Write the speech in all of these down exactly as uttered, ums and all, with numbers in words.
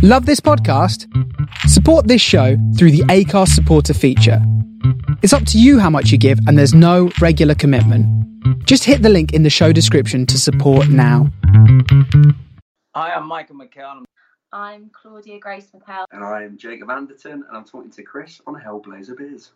Love this podcast? Support this show through the Acast supporter feature. It's up to you how much you give, and there's no regular commitment. Just hit the link in the show description to support now. Hi, I'm Michael McKell. I'm Claudia Grace McKell. And I'm Jacob Anderton, and I'm talking to Chris on Hellblazer Beers.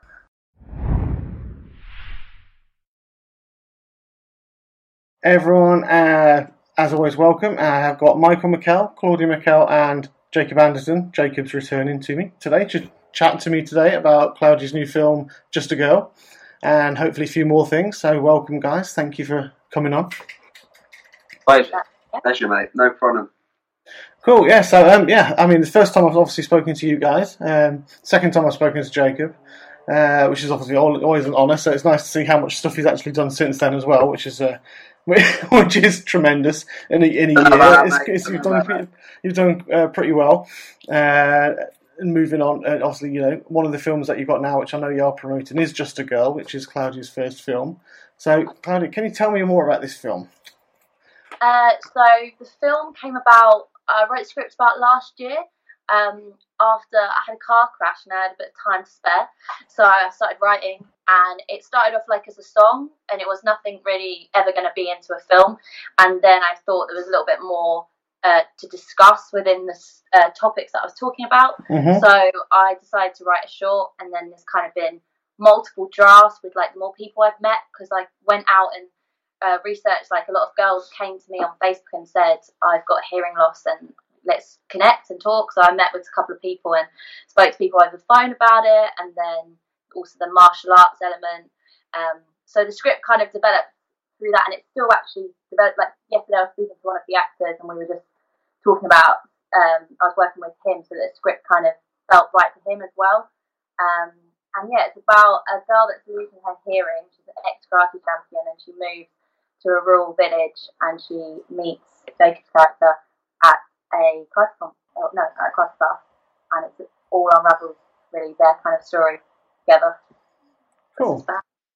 Hey everyone, uh, as always, welcome. Uh, I've got Michael McKell, Claudia McKell, and Jacob Anderton. Jacob's returning to me today, just chatting to me today about Claudia's new film, Just a Girl, and hopefully a few more things. So welcome, guys. Thank you for coming on. Pleasure, pleasure, mate. No problem. Cool. Yeah. So um, yeah, I mean, the first time I've obviously spoken to you guys. Um, second time I've spoken to Jacob, uh, which is obviously always an honour. So it's nice to see how much stuff he's actually done since then as well, which is uh, which is tremendous in a, in a year. That, it's, it's, you've done pretty, you've done uh, pretty well. Uh, and moving on, uh, obviously, you know, one of the films that you've got now, which I know you are promoting, is Just a Girl, which is Claudia's first film. So, Claudia, can you tell me more about this film? Uh, so the film came about, I wrote scripts about last year, um, after I had a car crash and I had a bit of time to spare. So I started writing, and it started off like as a song, and it was nothing really ever going to be into a film. And then I thought there was a little bit more uh, to discuss within the uh, topics that I was talking about. Mm-hmm. So I decided to write a short, and then there's kind of been multiple drafts with like more people I've met, because I went out and uh, researched. Like a lot of girls came to me on Facebook and said, I've got hearing loss and let's connect and talk. So I met with a couple of people and spoke to people over the phone about it, and then also the martial arts element. Um, so the script kind of developed through that, and it's still actually developed. Like yesterday I was speaking to one of the actors, and we were just talking about, um, I was working with him, so the script kind of felt right for him as well. Um, and yeah, it's about a girl that's losing her hearing. She's an ex-karate champion, and she moves to a rural village, and she meets Jacob's character at a karate class, oh, no, at a karate class, and it's all unravels really their kind of story together. Cool.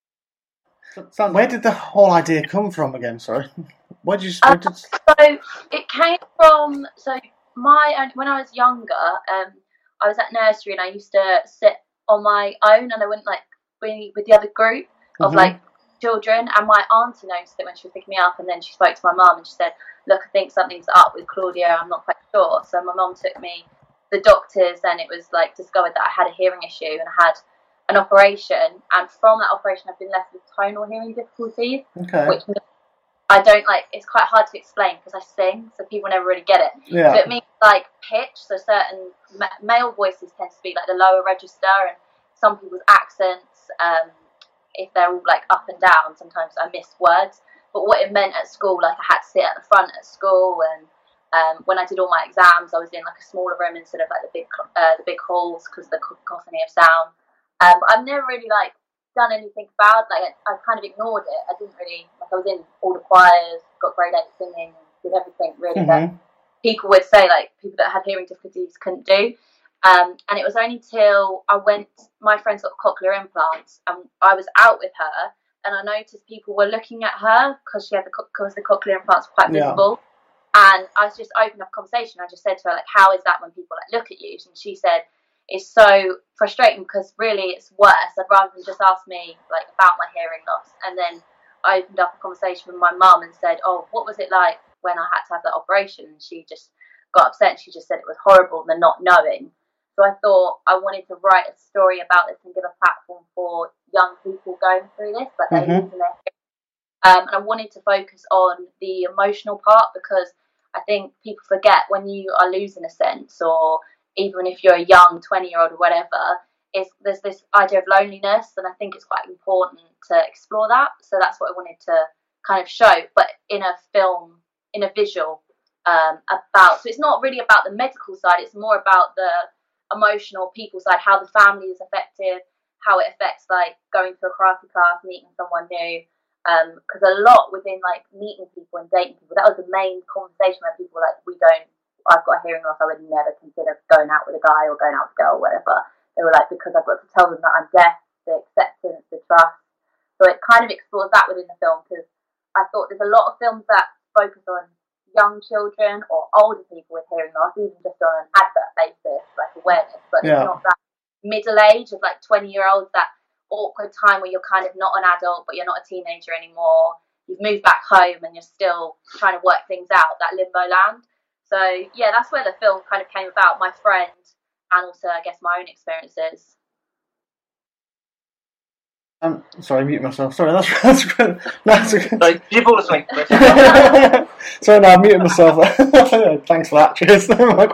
So where did the whole idea come from again? Sorry, where did you? Where did... Uh, so it came from. So my when I was younger, um, I was at nursery, and I used to sit on my own, and I wouldn't like be with the other group of mm-hmm. like children. And my auntie noticed it when she was picking me up, and then she spoke to my mum, and she said, "Look, I think something's up with Claudia. I'm not quite sure." So my mum took me to the doctors, and it was like discovered that I had a hearing issue, and I had an operation, and from that operation I've been left with tonal hearing difficulties, okay. which means I don't like, it's quite hard to explain because I sing, so people never really get it. Yeah. So it means like pitch, so certain ma- male voices tend to be like the lower register, and some people's accents, um, if they're all like up and down, sometimes I miss words. But what it meant at school, like I had to sit at the front at school, and um, when I did all my exams, I was in like a smaller room instead of like the big uh, the big halls because of the cacophony of sound. Um, I've never really like done anything about it. Like I, I kind of ignored it. I didn't really like. I was in all the choirs, got grade eight singing, did everything really mm-hmm. that people would say like people that had hearing difficulties couldn't do. Um, and it was only till I went. My friend's got cochlear implants, and I was out with her, and I noticed people were looking at her because she had the because the cochlear implants were quite yeah. visible. And I just opened up a conversation. I just said to her like, "How is that when people like look at you?" And she said, it's so frustrating because really it's worse. I'd rather than just ask me like about my hearing loss. And then I opened up a conversation with my mum and said, oh, what was it like when I had to have that operation? And she just got upset, and she just said it was horrible, the not knowing. So I thought I wanted to write a story about this and give a platform for young people going through this, but they're mm-hmm. losing their hearing. Um, and I wanted to focus on the emotional part, because I think people forget when you are losing a sense, or even if you're a young twenty-year-old or whatever, is there's this idea of loneliness, and I think it's quite important to explore that. So that's what I wanted to kind of show, but in a film, in a visual, um, about. So it's not really about the medical side; it's more about the emotional people side, how the family is affected, how it affects like going to a karate class, meeting someone new. Because um, a lot within like meeting people and dating people, that was the main conversation where people were like, we don't. I've got a hearing loss, I would never consider going out with a guy or going out with a girl or whatever. They were like, because I've got to tell them that I'm deaf, the acceptance, the trust. So it kind of explores that within the film, because I thought there's a lot of films that focus on young children or older people with hearing loss, even just on an advert basis, like awareness, but Yeah. it's not that middle age of like twenty year olds, that awkward time where you're kind of not an adult but you're not a teenager anymore, you've moved back home and you're still trying to work things out, that limbo land. So yeah, that's where the film kind of came about, my friend, and also I guess my own experiences. Um, sorry, mute myself. Sorry, that's that's good. That's a good. So did you fall asleep? Sorry, no, I muted myself. Thanks for that. Cheers.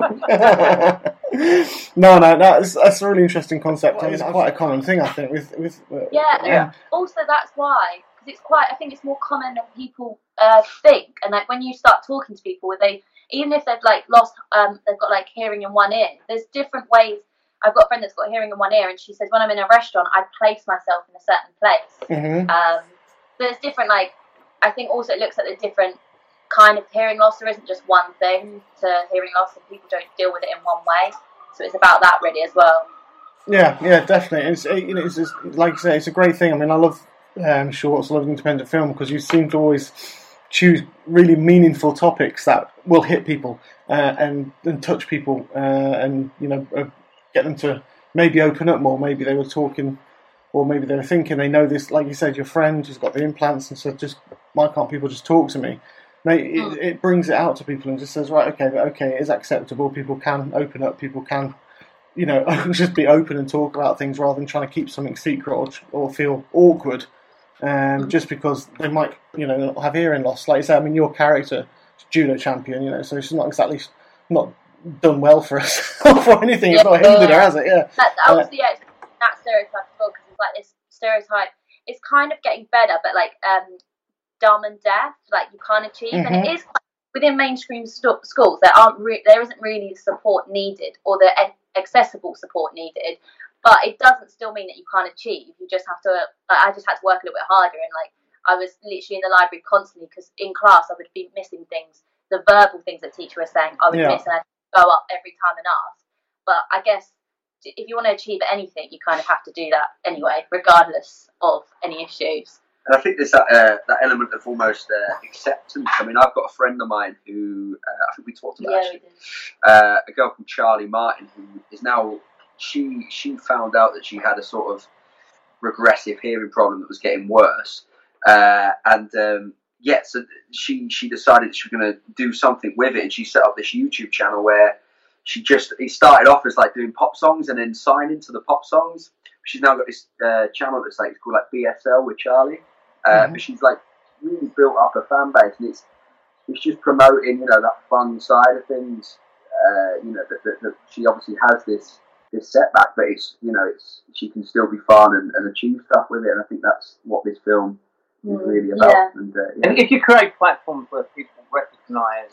no, no, that's that's a really interesting concept. Well, it's quite a common thing, I think. With with uh, yeah, yeah. And also that's why, because it's quite. I think it's more common than people uh, think. And like when you start talking to people, where they even if they've like lost, um, they've got like hearing in one ear. There's different ways. I've got a friend that's got hearing in one ear, and she says when I'm in a restaurant, I place myself in a certain place. Mm-hmm. Um, so there's different, like, I think also it looks at the different kind of hearing loss. There isn't just one thing to hearing loss, and people don't deal with it in one way. So it's about that really as well. Yeah, yeah, definitely. It's you know, it's just, like you say, it's a great thing. I mean, I love um, shorts, I love independent film because you seem to always choose really meaningful topics that will hit people uh, and and touch people uh, and you know. Uh, get them to maybe open up more. Maybe they were talking, or maybe they were thinking they know this. Like you said, your friend who's got the implants, and so just why can't people just talk to me? Maybe it, it brings it out to people and just says, right, okay, but okay, it is acceptable. People can open up. People can, you know, just be open and talk about things rather than trying to keep something secret or or feel awkward, um, just because they might, you know, have hearing loss. Like you said, I mean, your character, is judo champion, you know, so it's not exactly not. Done well for us for anything. Yeah, it's not hindered yeah. her, has it? Yeah. That, that Uh, was yeah, that stereotype as well, because it's like this stereotype. It's kind of getting better, but like um, dumb and deaf, like you can't achieve, Mm-hmm. and it is quite, within mainstream st- schools. There aren't re- there isn't really support needed, or the a- accessible support needed. But it doesn't still mean that you can't achieve. You just have to. Like, I just had to work a little bit harder, and like I was literally in the library constantly because in class I would be missing things, the verbal things that teacher was saying. I would Yeah. miss, and I'd go up every time and ask. But I guess if you want to achieve anything, you kind of have to do that anyway, regardless of any issues. And I think there's that uh, that element of almost uh, acceptance. I mean, I've got a friend of mine who uh, I think we talked about Yeah, actually, we did. uh, a girl called Charlie Martin, who is now she she found out that she had a sort of regressive hearing problem that was getting worse, uh, and um, yeah, so she she decided that she was going to do something with it, and she set up this YouTube channel where she just it started off as like doing pop songs and then signing to the pop songs. She's now got this uh, channel that's like it's called like B S L with Charlie, uh, Mm-hmm. but she's like really built up a fan base, and it's it's just promoting you know that fun side of things. Uh, you know that, that, that she obviously has this this setback, but it's you know it's she can still be fun and, and achieve stuff with it, and I think that's what this film is really about. Yeah. And, uh, yeah. And if you create platforms where people recognise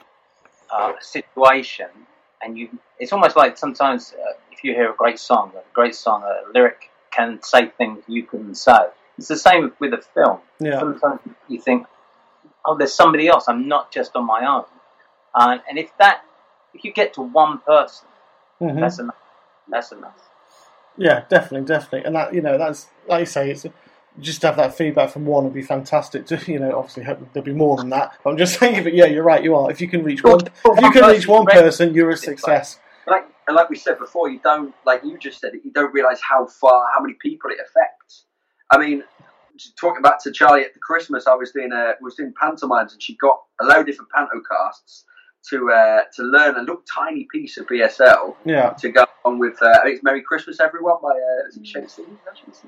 uh, a situation, and you, it's almost like sometimes uh, if you hear a great song, a great song, a lyric can say things you couldn't say. It's the same with a film. Yeah. Sometimes you think, oh, there's somebody else. I'm not just on my own. Uh, and if that, if you get to one person, Mhm. that's enough. That's enough. Yeah, definitely, definitely, and that you know that's like you say, it's just to have that feedback from one would be fantastic. To you know, obviously hope there'll be more than that. But I'm just saying, but yeah, you're right. You are. If you can reach one, if you can reach one person, you're a success. Like and like we said before, you don't like you just said it. You don't realise how far, how many people it affects. I mean, talking back to Charlie at the Christmas, I was doing a was doing pantomimes, and she got a load of different panto casts to uh, to learn a little tiny piece of B S L. Yeah. To go on with, uh, I think it's Merry Christmas Everyone by uh, is it Shane Stevens?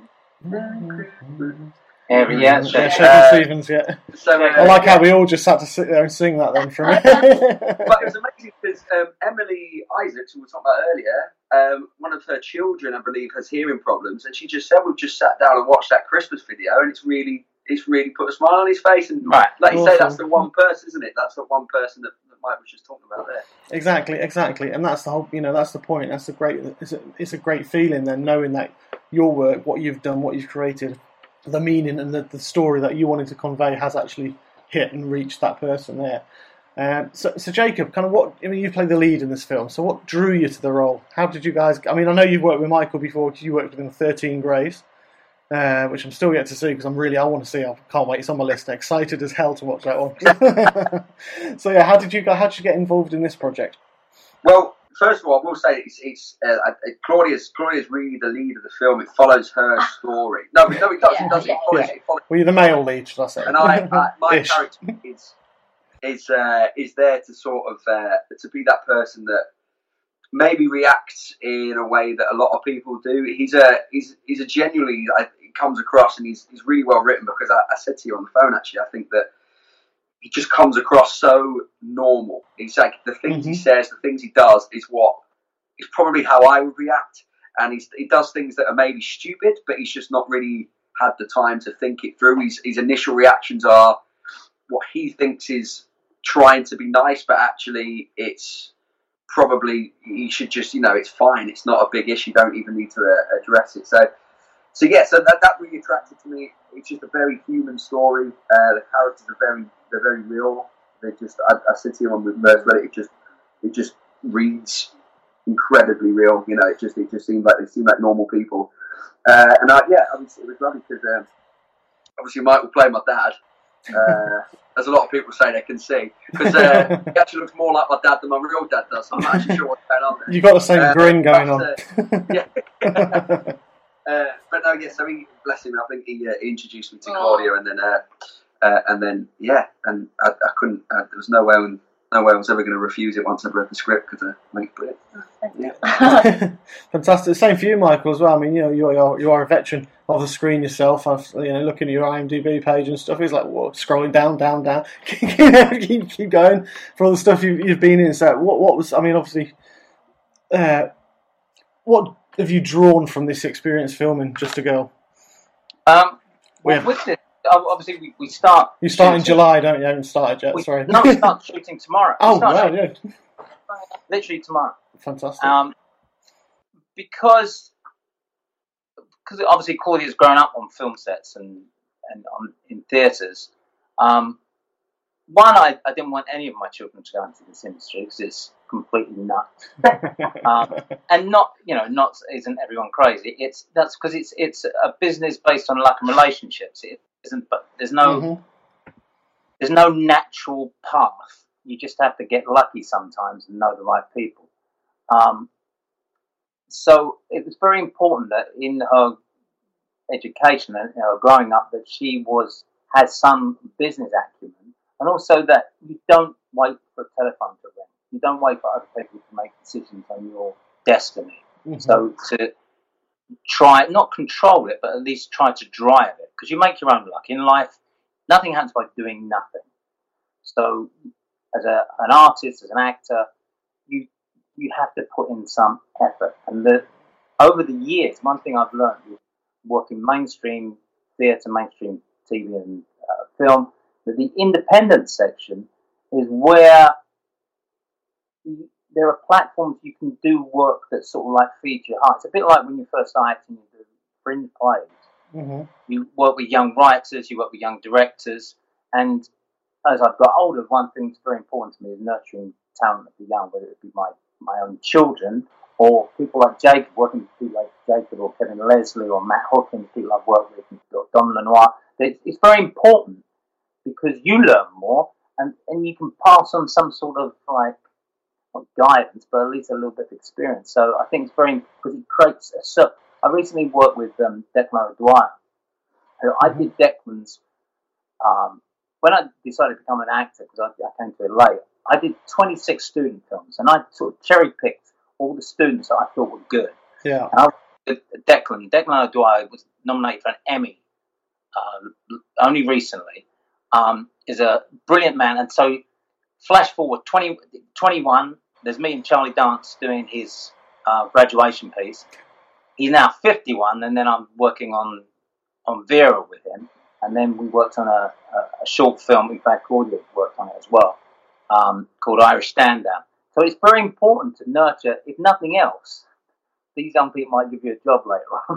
Merry Christmas. Yeah, yeah, Yeah, so, Shakin' uh, Stevens. Yeah. So, uh, I like how we all just had to sit there and sing that then for a minute. But it was amazing because um, Emily Isaacs, who we were talking about earlier, um, one of her children, I believe, has hearing problems, and she just said we've just sat down and watched that Christmas video, and it's really, it's really put a smile on his face. And Right. like you Awesome. say, that's the one person, isn't it? That's the one person that, that Mike was just talking about there. Exactly, exactly, and that's the whole. You know, that's the point. That's a great. It's a, it's a great feeling then, knowing that your work, what you've done, what you've created, the meaning and the, the story that you wanted to convey has actually hit and reached that person there. Um, so, so Jacob, kind of what? I mean, you played the lead in this film. So, what drew you to the role? How did you guys? I mean, I know you've worked with Michael before because you worked with him in thirteen Grays. uh, which I'm still yet to see because I'm really I want to see. I can't wait. It's on my list. Excited as hell to watch that one. So yeah, how did you go? How did you get involved in this project? Well, first of all, I will say it's, it's uh, uh, Claudia's Claudia's really the lead of the film. It follows her story. No, no, it doesn't. Yeah, does it? yeah. It follows, Yeah. it follows Well, you're the male lead, should I say? And I, I my Ish. character is is uh, is there to sort of uh, to be that person that maybe reacts in a way that a lot of people do. He's a he's he's a genuinely I, he comes across, and he's he's really well written because I, I said to you on the phone actually. I think that he just comes across so normal. He's like the things Mm-hmm. he says, the things he does is what is probably how I would react. And he's, he does things that are maybe stupid, but he's just not really had the time to think it through. His, his initial reactions are what he thinks is trying to be nice, but actually it's probably, he should just, you know, it's fine. It's not a big issue. Don't even need to uh, address it. So, so yeah, so that, that really attracted to me. It's just a very human story. Uh, the characters are very, they're very real. They just, I, I said to you on with Merce, it just, it just reads incredibly real. You know, it just, it just seemed like they seem like normal people. Uh, and I, yeah, obviously it was lovely because um, obviously Michael played my dad. Uh, as a lot of people say they can see, because uh, he actually looks more like my dad than my real dad does. So I'm not actually sure what's going on there. You got the same Uh, grin going but, on. uh, yeah. Uh, but no, yeah. So he, bless him. I think he, uh, he introduced me to Claudia, and then, uh, uh, and then, yeah, and I, I couldn't. Uh, there was no way, no way I was ever going to refuse it once I read the script because I made it. Yeah. Fantastic. Same for you, Michael, as well. I mean, you know, you are you are a veteran of the screen yourself. I've, you know, looking at your IMDb page and stuff. It's like, whoa, scrolling down, down, down. keep, keep going for all the stuff you've, you've been in. So, what, what was? I mean, obviously, uh, what have you drawn from this experience filming Just a Girl? Um, well, Yeah. with this, obviously, we, we start. You start in shooting- July, don't you? You haven't started yet. We, Sorry. No, we start shooting tomorrow. We Oh, start wow, shooting yeah, literally tomorrow. fantastic. Um, because because obviously Claudia's grown up on film sets and and on, in theatres. Um, one, I, I didn't want any of my children to go into this industry because it's completely nuts. um, and not, you know, not isn't everyone crazy? It's that's because it's it's a business based on luck and relationships. It isn't, but there's no Mhm. there's no natural path. You just have to get lucky sometimes and know the right people. Um, so it was very important that in her education and, you know, growing up, that she was has some business acumen, and also that you don't wait for a telephone to ring. You don't wait for other people to make decisions on your destiny. Mhm. So to try, not control it, but at least try to drive it, because you make your own luck in life. Nothing happens by doing nothing. So as a, an artist, as an actor, you you have to put in some effort. And the, over the years, one thing I've learned with working mainstream theatre, mainstream T V and uh, film, that the independent section is where you, there are platforms you can do work that sort of like feeds your heart. It's a bit like when you first start acting, you do fringe plays. Mhm. You work with young writers, you work with young directors, and as I've got older, one thing that's very important to me is nurturing talent of the young, whether it be my, my own children or people like Jacob, working with people like Jacob or Kevin Leslie or Matt Hawkins, people I've worked with, or Don Lenoir. It's, it's very important because you learn more and, and you can pass on some sort of like, not guidance, but at least a little bit of experience. So I think it's very, because it creates a certain, I recently worked with um, Declan O'Dwyer, who I did Declan's, um, when I decided to become an actor, because I, I came to it late, I did twenty-six student films, and I sort of cherry-picked all the students that I thought were good. Yeah. And I was Declan, Declan O'Dwyer was nominated for an Emmy uh, only recently, um, is a brilliant man, and so flash forward, twenty, twenty-one, there's me and Charlie Dance doing his uh, graduation piece. He's now fifty-one, and then I'm working on on Vera with him, and then we worked on a, a, a short film. In fact, Claudia worked on it as well, um, called Irish Stand Down. So it's very important to nurture, if nothing else, these young people might give you a job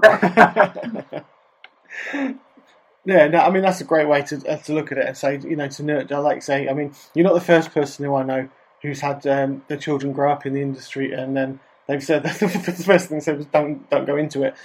later on. Yeah, no, I mean that's a great way to uh, to look at it and say, you know, to nurture. Like I say, I mean, you're not the first person who I know who's had um, their children grow up in the industry and then they've said the first thing they said was don't don't go into it.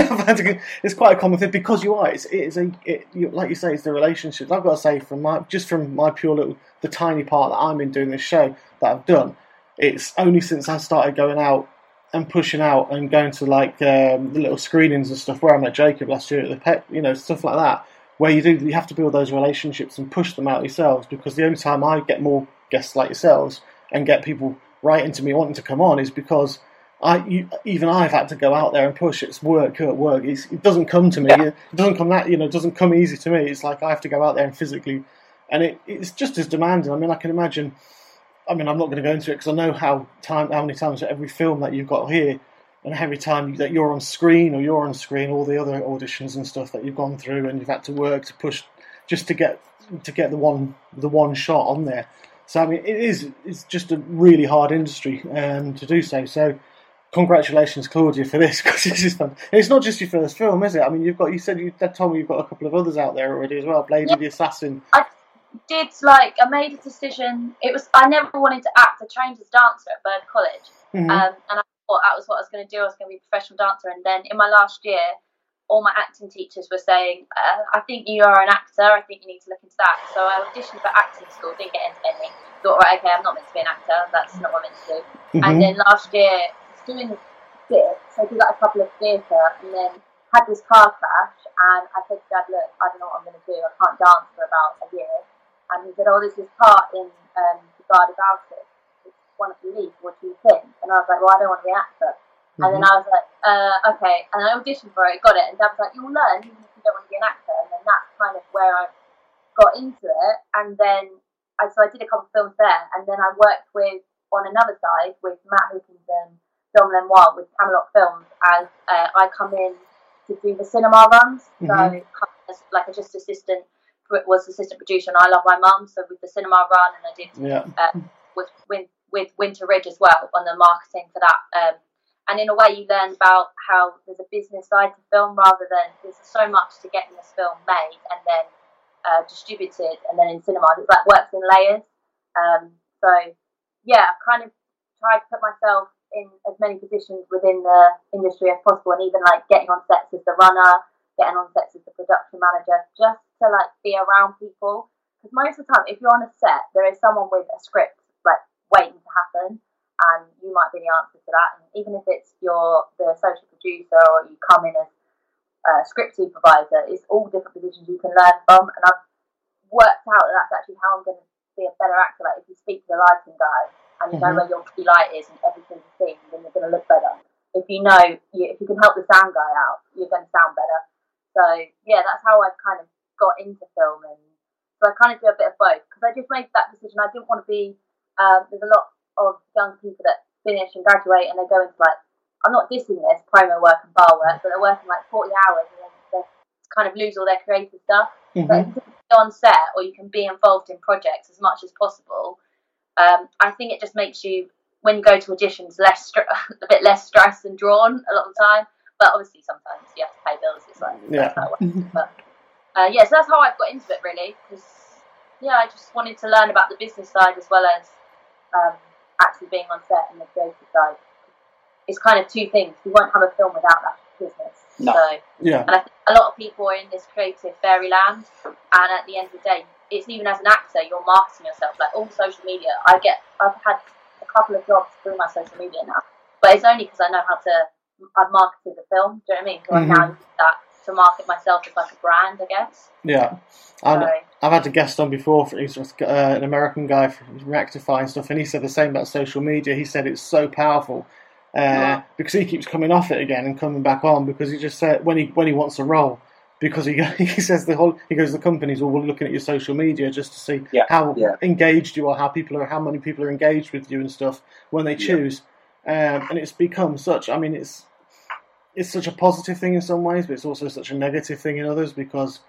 It's quite a common thing because you are. It's it is a it, you, like you say, it's the relationships. I've got to say from my just from my pure little the tiny part that I'm in doing this show that I've done. It's only since I started going out and pushing out and going to like um, the little screenings and stuff where I met Jacob last year at the Pet, you know, stuff like that, where you do you have to build those relationships and push them out yourselves. Because the only time I get more guests like yourselves and get people writing to me wanting to come on is because I you, even I've had to go out there and push. It's work at work. It's, it doesn't come to me. Yeah. It doesn't come that you know. It doesn't come easy to me. It's like I have to go out there and physically, and it, it's just as demanding. I mean, I can imagine. I mean, I'm not going to go into it because I know how time, how many times for every film that you've got here, and every time that you're on screen or you're on screen, all the other auditions and stuff that you've gone through, and you've had to work to push just to get to get the one the one shot on there. So I mean, it is it's just a really hard industry um, to do so. So congratulations, Claudia, for this because this is fun. And it's not just your first film, is it? I mean, you've got you said you told me you've got a couple of others out there already as well. Blade yeah. of the Assassin. I- did like I made a decision. It was I never wanted to act. I trained as a dancer at Bird College, Mm-hmm. um, and I thought that was what I was going to do. I was going to be a professional dancer. And then in my last year, all my acting teachers were saying, uh, "I think you are an actor. I think you need to look into that." So I auditioned for acting school. Didn't get into any. Thought, right, okay, I'm not meant to be an actor. That's not what I'm meant to do. Mm-hmm. And then last year, doing theatre, so I did like a couple of theatre, and then had this car crash. And I said to Dad, "Look, I don't know what I'm going to do. I can't dance for about a year." And he said, "Oh, there's this part in um, The Guard of Altus. It's one of the leads. What do you think?" And I was like, "Well, I don't want to be an actor." Mm-hmm. And then I was like, uh, "Okay." And I auditioned for it, got it. And Dad was like, "You'll learn even if you don't want to be an actor." And then that's kind of where I got into it. And then, I, so I did a couple of films there. And then I worked with, on another side, with Matt Hookins and Dom Lenoir with Camelot Films as uh, I come in to do the cinema runs. Mm-hmm. So, as, like, a just assistant. Was assistant producer, and I Love My Mum, so with the cinema run, and I did yeah. uh, with, with with Winter Ridge as well on the marketing for that. Um, and in a way, you learn about how there's a business side to film rather than there's so much to getting this film made and then uh, distributed, and then in cinema, it's like works in layers. Um, so yeah, I've kind of tried to put myself in as many positions within the industry as possible, and even like getting on sets as the runner, getting on sets as the production manager, just to like be around people. Because most of the time, if you're on a set, there is someone with a script like waiting to happen, and you might be the answer to that. And even if it's your the social producer or you come in as a script supervisor, it's all different positions you can learn from. And I've worked out that that's actually how I'm going to be a better actor. Like if you speak to the lighting guy and you mm-hmm. know where your key light is in every single scene, then you're going to look better. If you know, you, if you can help the sound guy out, you're going to sound better. So yeah, that's how I've kind of got into film, and so I kind of do a bit of both because I just made that decision. I didn't want to be um, there's a lot of young people that finish and graduate and they go into like, I'm not dissing this promo work and bar work, but they're working like forty hours and then they kind of lose all their creative stuff. Mm-hmm. But if you can be on set or you can be involved in projects as much as possible, um, I think it just makes you, when you go to auditions, less str- a bit less stressed and drawn a lot of the time. But obviously sometimes you have to pay bills. It's like yeah. that's how it works. But Uh, yeah, so that's how I've got into it really, because yeah, I just wanted to learn about the business side as well as um, actually being on set and the creative side. It's kind of two things. You won't have a film without that business. No. So, yeah. And I think a lot of people are in this creative fairyland, and at the end of the day, it's even as an actor, you're marketing yourself. Like all social media, I get, I've had a couple of jobs through my social media now, but it's only because I know how to. I've marketed the film. Do you know what I mean? So mm-hmm. I now use that to market myself as like a brand, I guess. Yeah, and so, I've had a guest on before. For, he's uh, an American guy from Rectify and stuff, and he said the same about social media. He said it's so powerful uh, yeah. because he keeps coming off it again and coming back on because he just said when he when he wants a role. Because he he says the whole he goes the companies will be looking at your social media just to see yeah. how yeah. engaged you are, how people are, how many people are engaged with you and stuff when they choose, yeah. um, and it's become such. I mean, it's it's such a positive thing in some ways, but it's also such a negative thing in others because,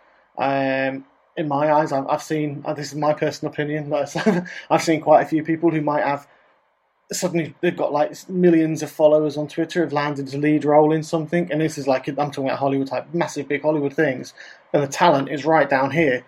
um, in my eyes, I've, I've seen uh, this is my personal opinion. I've seen quite a few people who might have. Suddenly they've got like millions of followers on Twitter, have landed a lead role in something, and this is like, I'm talking about Hollywood type, massive big Hollywood things, and the talent is right down here.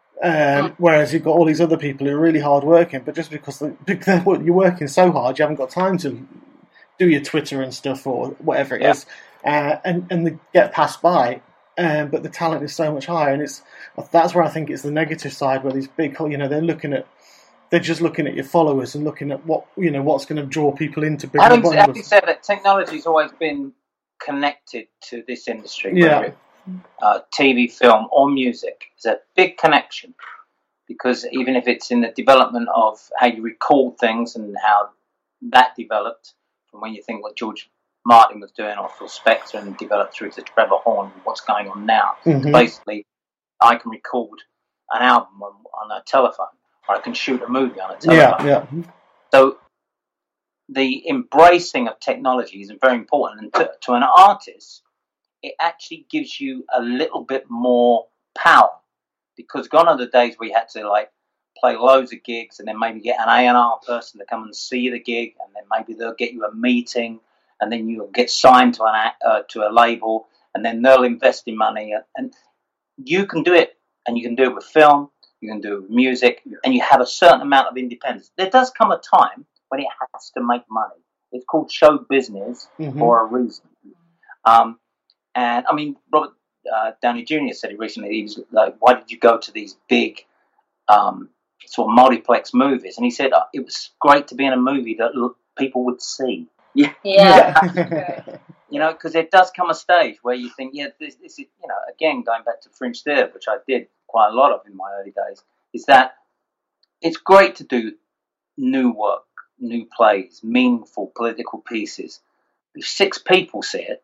Um, whereas you've got all these other people who are really hard working, but just because the, you're working so hard, you haven't got time to do your Twitter and stuff or whatever it Yeah. is, uh, and and they get passed by. Um, but the talent is so much higher, and it's that's where I think it's the negative side, where these big, you know, they're looking at, they're just looking at your followers and looking at what, you know, what's going to draw people into bigger Having, bundles. having said that, technology's always been connected to this industry, Yeah. whether it's uh, T V, film, or music. It's a big connection, because even if it's in the development of how you record things and how that developed, from when you think what George Martin was doing, or Phil Spector, and developed through to Trevor Horn, and what's going on now. Mhm. Basically, I can record an album on, on a telephone, or I can shoot a movie on a telephone. Yeah, yeah. So the embracing of technology is very important, and to, to an artist, it actually gives you a little bit more power, because gone are the days where you had to like play loads of gigs and then maybe get an A and R person to come and see the gig, and then maybe they'll get you a meeting, and then you'll get signed to an act, uh, to a label, and then they'll invest in money, and, and you can do it, and you can do it with film, you can do it with music, and you have a certain amount of independence. There does come a time when it has to make money. It's called show business Mhm. for a reason. Um, and I mean, Robert uh, Downey Junior said it recently. He was like, "Why did you go to these big um, sort of multiplex movies?" And he said, uh, "It was great to be in a movie that l- people would see." Yeah. Yeah, that's true. You know, because there does come a stage where you think, yeah, this, this is, you know, again, going back to Fringe Theatre, which I did quite a lot of in my early days, is that it's great to do new work, new plays, meaningful political pieces. If six people see it,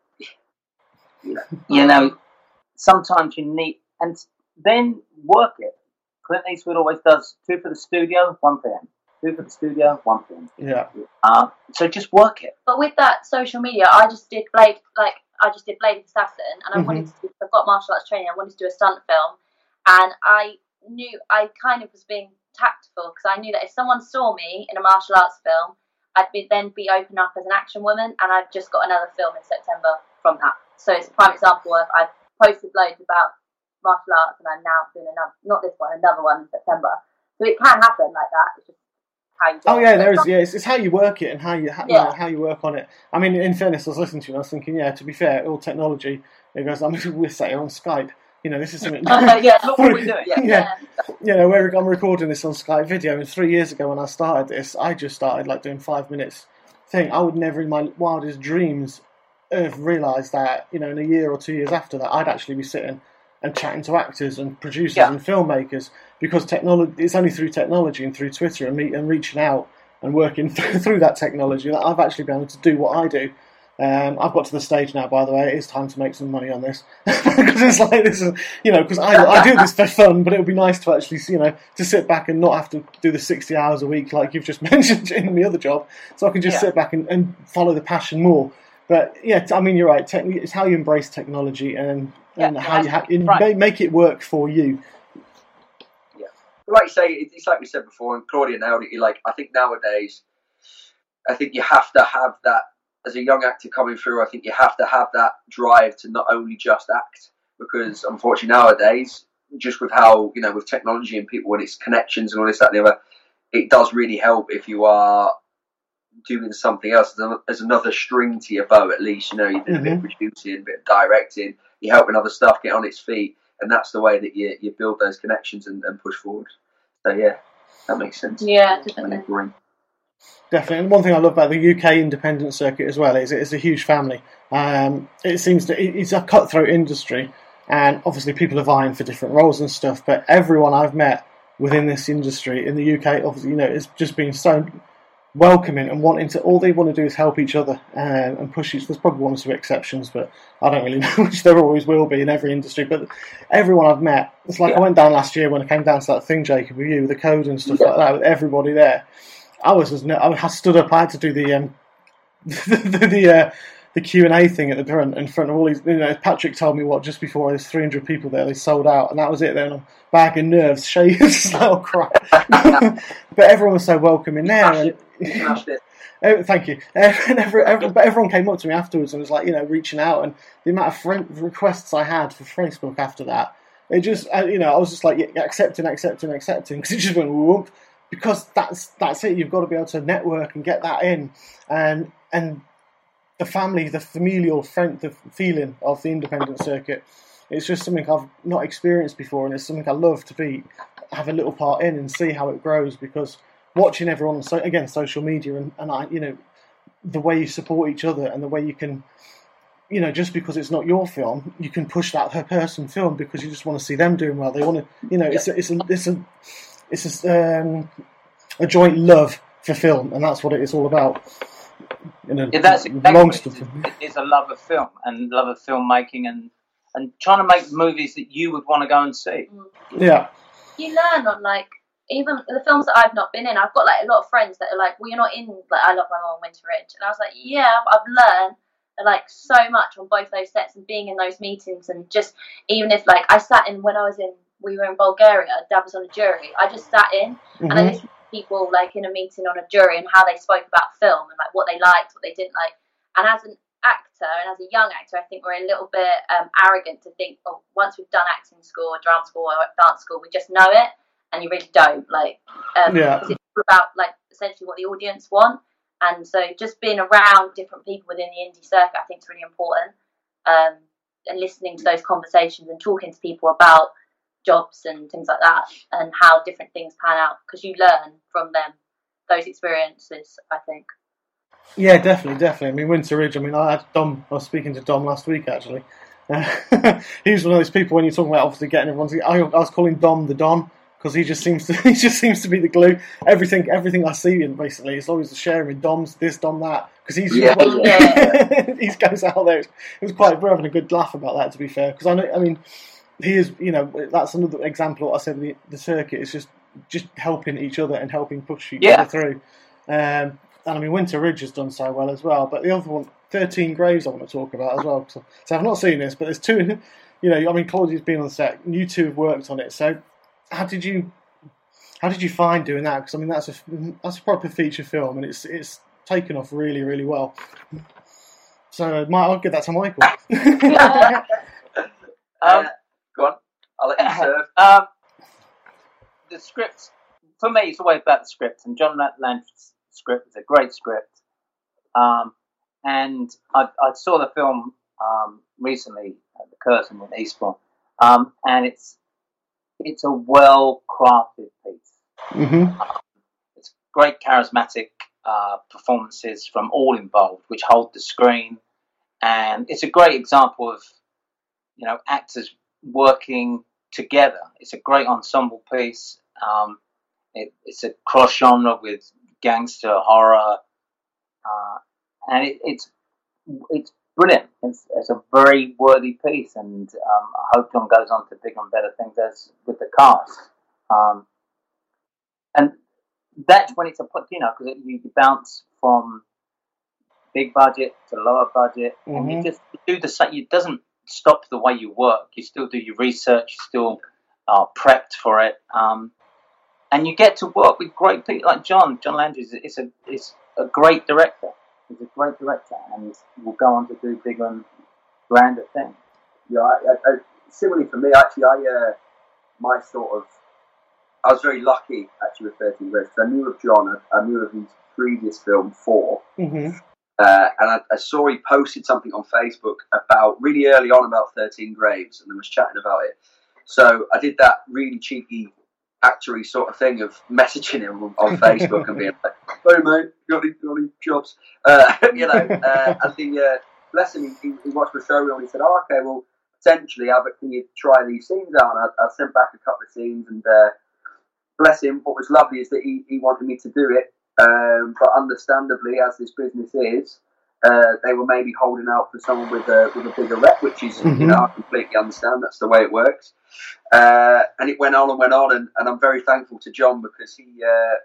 you know, sometimes you need, and then work it. Clint Eastwood always does two for the studio, one for him. Two for the studio, one for him. Yeah. Uh, so just work it. But with that social media, I just did Blade, like I just did Blade Assassin, and I Mhm. wanted to. I've got martial arts training. I wanted to do a stunt film, and I knew I kind of was being tactful, because I knew that if someone saw me in a martial arts film, I'd be, then be open up as an action woman, and I've just got another film in September from that. So it's a prime example of I've posted loads about martial arts, and I'm now doing another, not this one, another one in September. So it can happen like that. It's just how you do Oh it. yeah, there is. Yeah, it's, it's how you work it and how you, how, you Yeah. know, how you work on it. I mean, in fairness, I was listening to you and I was thinking, yeah, to be fair, all technology. It goes, I'm we're sat here on Skype. You know, this is something. yeah, Look what we're doing. yeah. yeah. You know, we're, I'm recording this on Skype video, and three years ago when I started this, I just started like doing five minutes thing. I would never in my wildest dreams have realised that, you know, in a year or two years after that, I'd actually be sitting and chatting to actors and producers Yeah. and filmmakers, because technology, it's only through technology and through Twitter and, me, and reaching out and working through, through that technology that I've actually been able to do what I do. Um, I've got to the stage now, by the way, it is time to make some money on this. Because it's like, this is, you know, because I, I do this for fun, but it would be nice to actually, you know, to sit back and not have to do the sixty hours a week like you've just mentioned in the other job. So I can just Yeah. sit back and, and follow the passion more. But yeah, I mean, you're right. Tech, it's how you embrace technology and, Yeah, and it how has you to ha- be and right. make, make it work for you. Like you say, it- it's like we said before, and Claudia nailed it. You like, I think nowadays, I think you have to have that as a young actor coming through. I think you have to have that drive to not only just act, because unfortunately nowadays, just with how, you know, with technology and people and its connections and all this, that, and the other, it does really help if you are doing something else as, as another string to your bow. At least, you know, you did a bit of producing, a bit of directing, you're helping other stuff get on its feet. And that's the way that you, you build those connections and, and push forward. So yeah, that makes sense. Yeah, I definitely. agree. Definitely. And one thing I love about the U K independent circuit as well is it's a huge family. Um, it seems to it's a cutthroat industry, and obviously people are vying for different roles and stuff. But everyone I've met within this industry in the U K, obviously, you know, has just been so welcoming and wanting to. All they want to do is help each other um, and push each. There's probably one or two exceptions, but I don't really know, which there always will be in every industry. But everyone I've met, it's like I went down last year when I came down to that thing, Jacob, with you, with the code and stuff like that, with everybody there. I was, as no, I stood up. I had to do the um, the the, uh, the Q and A thing at the front in front of all these. You know, Patrick told me what just before there's three hundred people there. They sold out, and that was it. Then I'm bagging nerves, shaking, just like, oh crap. But everyone was so welcoming there. And, Smashed it. Oh, thank you. And every, every, but everyone came up to me afterwards and was like, you know, reaching out, and the amount of friend requests I had for Facebook after that, it just, uh, you know, I was just like yeah, accepting, accepting, accepting, because it just went whoop. Because that's that's it. You've got to be able to network and get that in, and and the family, the familial friend, the feeling of the independent circuit. It's just something I've not experienced before, and it's something I love to be have a little part in and see how it grows. Because watching everyone, so again, social media and, and I, you know, the way you support each other and the way you can, you know, just because it's not your film, you can push that per person film because you just want to see them doing well. They want to, you know, it's a, it's a, it's a, it's a, um, a joint love for film, and that's what it is all about. In a yeah, that's exactly long what it stuff. is. It's a love of film and love of filmmaking and and trying to make movies that you would want to go and see. Yeah. You learn on, like, even the films that I've not been in. I've got like a lot of friends that are like, well, you're not in, like, I Love My Mom and Winter Ridge, and I was like, yeah, I've learned like so much on both those sets and being in those meetings, and just even if like I sat in when I was in, we were in Bulgaria, Dad was on a jury. I just sat in mm-hmm. and I listened to people like in a meeting on a jury and how they spoke about film and like what they liked, what they didn't like. And as an actor and as a young actor, I think we're a little bit um, arrogant to think, oh, once we've done acting school or drama school or dance school, we just know it, and you really don't. Like, um, yeah. it's about like essentially what the audience want. And so just being around different people within the indie circuit, I think is really important. Um, and listening to those conversations and talking to people about jobs and things like that and how different things pan out, because you learn from them, those experiences, I think. Yeah, definitely, definitely. I mean, Winter Ridge, I mean, I had Dom, I was speaking to Dom last week, actually. Uh, he was one of those people when you're talking about obviously getting everyone's, I, I was calling Dom the Don, because he just seems to he just seems to be the glue. Everything everything I see in basically is always sharing with Dom's this, Dom that, because he's yeah, well, yeah. he goes out there. It was quite we're having a good laugh about that, to be fair, because I know I mean he is, you know, that's another example. What I said, the, the circuit is just just helping each other and helping push each yeah. other through. Um, and I mean, Winter Ridge has done so well as well. But the other one, thirteen Graves, I want to talk about as well. So, so I've not seen this, but there's two. You know, I mean, Claudia's been on set. You two have worked on it. So how did you? How did you find doing that? Because I mean, that's a that's a proper feature film, and it's it's taken off really, really well. So, Mike, I'll give that to Michael. um, Go on, I'll let you serve. Um, the script, for me, it's always about the script, and John Landry's script is a great script. Um, and I, I saw the film um, recently at the Curtain in Eastbourne, um, and it's it's a well crafted piece. Mm-hmm. Um, it's great charismatic uh, performances from all involved, which hold the screen, and it's a great example of, you know, actors working together. It's a great ensemble piece. Um, it, it's a cross genre with gangster horror, uh, and it, it's it's brilliant. It's, it's a very worthy piece, and um, I hope John goes on to bigger and better things as with the cast. Um, and that's when it's a, you know, because you bounce from big budget to lower budget, mm-hmm. and you just do the same. It doesn't stop the way you work. You still do your research. You still are prepped for it, um, and you get to work with great people like John. John Landry is, is a is a great director. He's a great director, and will go on to do bigger and grander things. Yeah, I, I, I, similarly for me, actually, I uh, my sort of I was very lucky actually with thirteen Graves, because I knew of John. I, I knew of his previous film Four. Mm-hmm. Uh, and I, I saw he posted something on Facebook about really early on about thirteen Graves, and then was chatting about it. So I did that really cheeky, actory sort of thing of messaging him on, on Facebook and being like, "Hey mate, you got any, got any jobs?" Uh, you know, uh, and the uh, bless him, he, he watched the show and he said, "Oh, okay, well, potentially, Albert, can you try these scenes out?" And I, I sent back a couple of scenes, and uh, bless him. What was lovely is that he, he wanted me to do it. Um, but understandably, as this business is, uh, they were maybe holding out for someone with a with a bigger rep, which is, mm-hmm. you know, I completely understand. That's the way it works. Uh, and it went on and went on, and, and I'm very thankful to John, because he uh,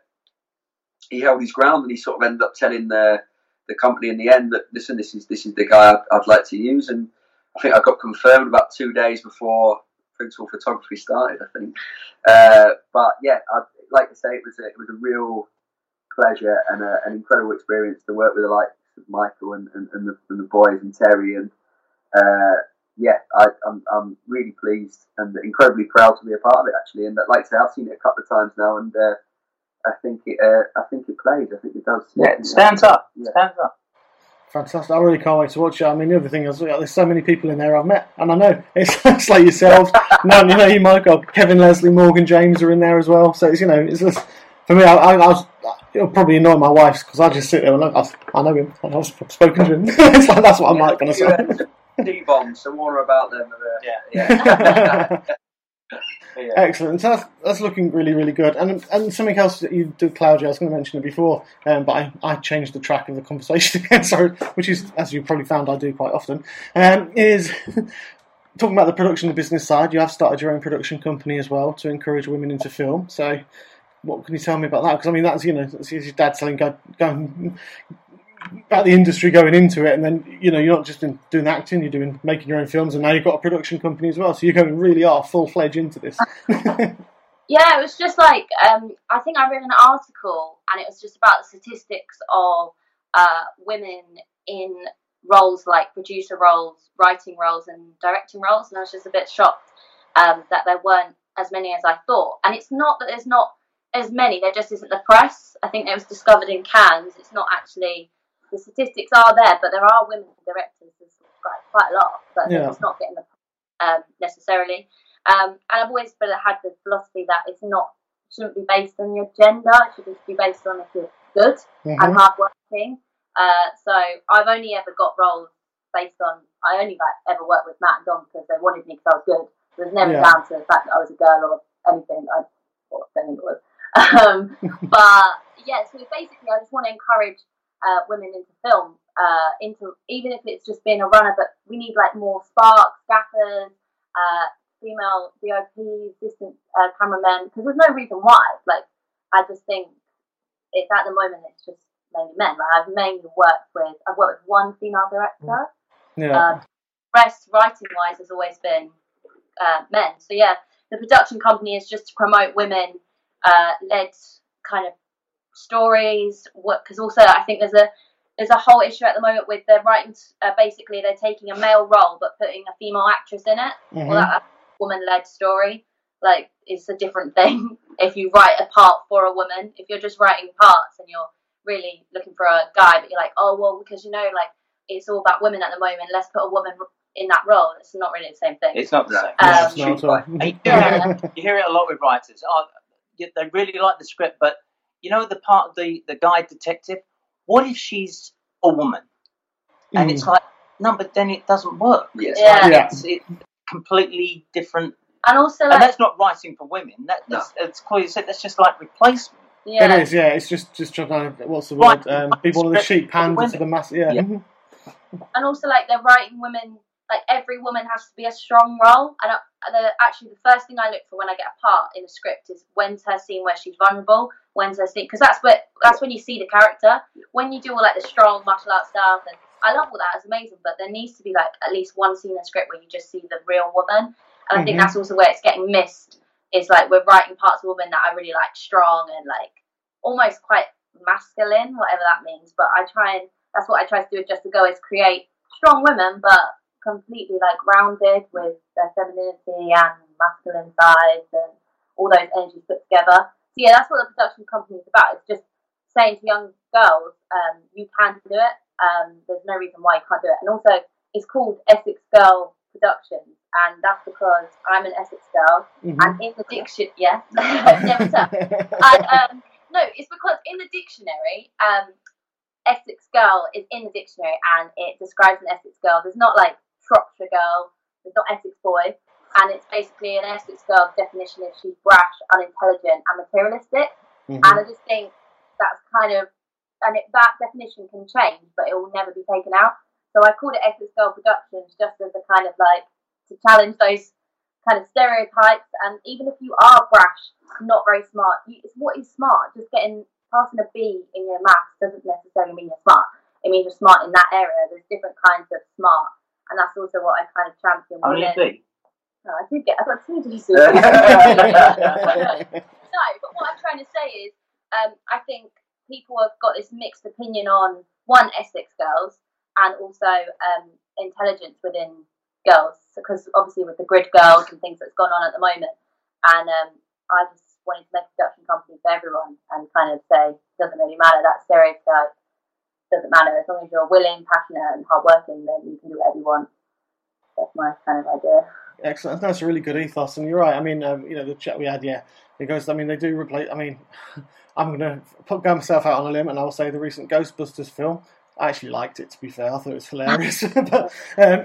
he held his ground, and he sort of ended up telling the the company in the end that, listen, this is this is the guy I'd, I'd like to use. And I think I got confirmed about two days before principal photography started, I think. Uh, but yeah, I'd like to say it was a, it was a real pleasure and a, an incredible experience to work with the likes of Michael and, and, and, the, and the boys and Terry, and uh, yeah, I, I'm I'm really pleased and incredibly proud to be a part of it, actually. And like I say, I've seen it a couple of times now, and uh, I think it uh, I think it plays. I think it does. Yeah, it stands up. It yeah. stands up. Fantastic. I really can't wait to watch it. I mean, the other thing is, there's so many people in there I've met, and I know. It's, it's like yourselves. No, you know, you might go, Kevin Leslie, Morgan James are in there as well. So, it's, you know, it's just, for me, I, I, I was, it'll probably annoy my wife, because I just sit there and look, I, I know him, I've spoken to him. It's like, that's what I'm like going to say. D-bombs, so more about them. Uh, Yeah. yeah. Yeah. Excellent. So that's, that's looking really, really good. And and something else that you did, Claudia, I was going to mention it before, um, but I, I changed the track of the conversation again, sorry, which is, as you probably found, I do quite often, um, is talking about the production and business side. You have started your own production company as well to encourage women into film. So what can you tell me about that? Because, I mean, that's, you know, that's your dad telling, go, go about the industry going into it, and then, you know, you're not just in doing acting, you're doing making your own films, and now you've got a production company as well, so you're going really are full-fledged into this. Yeah, it was just like um, I think I read an article, and it was just about the statistics of uh, women in roles like producer roles, writing roles, and directing roles, and I was just a bit shocked um, that there weren't as many as I thought. And it's not that there's not as many, there just isn't the press. I think it was discovered in Cannes. It's not actually. The statistics are there, but there are women directors. There's quite, quite a lot, but yeah. it's not getting the um, necessarily. Um, and I've always had the philosophy that it's not shouldn't be based on your gender. It should just be based on if you're good mm-hmm. and hardworking. Uh, so I've only ever got roles based on. I only like ever worked with Matt and Dom because they wanted me because I was good. It was never yeah. down to the fact that I was a girl or anything. I well, I don't think it was. Um, but yeah, so basically, I just want to encourage. Uh, women into film, uh, into even if it's just being a runner, but we need like more sparks, gaffers, uh, female D O Ps, assistant uh, cameramen, because there's no reason why. Like, I just think it's at the moment it's just mainly men. Like, I've mainly worked with, I've worked with one female director. Yeah. Um, rest writing wise has always been uh, men. So yeah, the production company is just to promote women uh, led kind of stories, what because also I think there's a there's a whole issue at the moment with they're writing uh, basically they're taking a male role but putting a female actress in it. Mm-hmm. Well, that woman-led story like it's a different thing. If you write a part for a woman, if you're just writing parts and you're really looking for a guy, but you're like, oh well, because you know like it's all about women at the moment, let's put a woman in that role. It's not really the same thing. It's not the same. Um, it's not you, hear it, you hear it a lot with writers. Oh, they really like the script, but you know the part of the, the guy detective, what if she's a woman? And mm. it's like, no, but then it doesn't work. Yes. Yeah. Like, yeah. It's, it's completely different. And also, like, and that's not writing for women. That, that's, no. It's called, that's just like replacement. Yeah. It is, yeah. It's just, just trying to, what's the word? Right. Um, be one of the sheep pander to the mass. Yeah. yeah. And also, like, they're writing women, like, every woman has to be a strong role. And I, the, actually, the first thing I look for when I get a part in a script is when's her scene where she's vulnerable, when's her scene, because that's what that's when you see the character. When you do all like the strong martial arts stuff, and I love all that, it's amazing. But there needs to be like at least one scene in the script where you just see the real woman. And I mm-hmm. think that's also where it's getting missed. Is like we're writing parts of women that I really like, strong and like almost quite masculine, whatever that means. But I try and that's what I try to do with Just to Go is create strong women, but completely like rounded with their femininity and masculine sides and all those energies put together. So yeah, that's what the production company is about. It's just saying to young girls, um, you can do it. Um, there's no reason why you can't do it. And also, it's called Essex Girl Productions, and that's because I'm an Essex girl. Mm-hmm. And in the dictionary, yeah, never tell. And um, no, it's because in the dictionary, um, Essex girl is in the dictionary, and it describes an Essex girl. There's not like Shropshire girl. There's not Essex boy. And it's basically an Essex girl definition is she's brash, unintelligent, and materialistic. Mm-hmm. And I just think that's kind of, and it, that definition can change, but it will never be taken out. So I called it Essex Girl Productions just as a kind of like, to challenge those kind of stereotypes. And even if you are brash, not very smart, you, it's what is smart. Just getting, passing a B in your maths doesn't necessarily mean you're smart. It means you're smart in that area. There's different kinds of smart. And that's also what I kind of champion Only a B? No, I did get, I got two D's. No, but what I'm trying to say is, um, I think people have got this mixed opinion on, one, Essex girls, and also um, intelligence within girls. Because so, obviously with the grid girls and things that's gone on at the moment. And um, I just wanted to make a production company for everyone and kind of say, it doesn't really matter, that stereotype doesn't matter. As long as you're willing, passionate, and hardworking, then you can do whatever you want. That's my kind of idea. Excellent. That's a really good ethos, and you're right. I mean, um, you know, the chat we had, yeah, because I mean, they do replace. I mean, I'm going to put go myself out on a limb, and I'll say the recent Ghostbusters film. I actually liked it. To be fair, I thought it was hilarious. But um,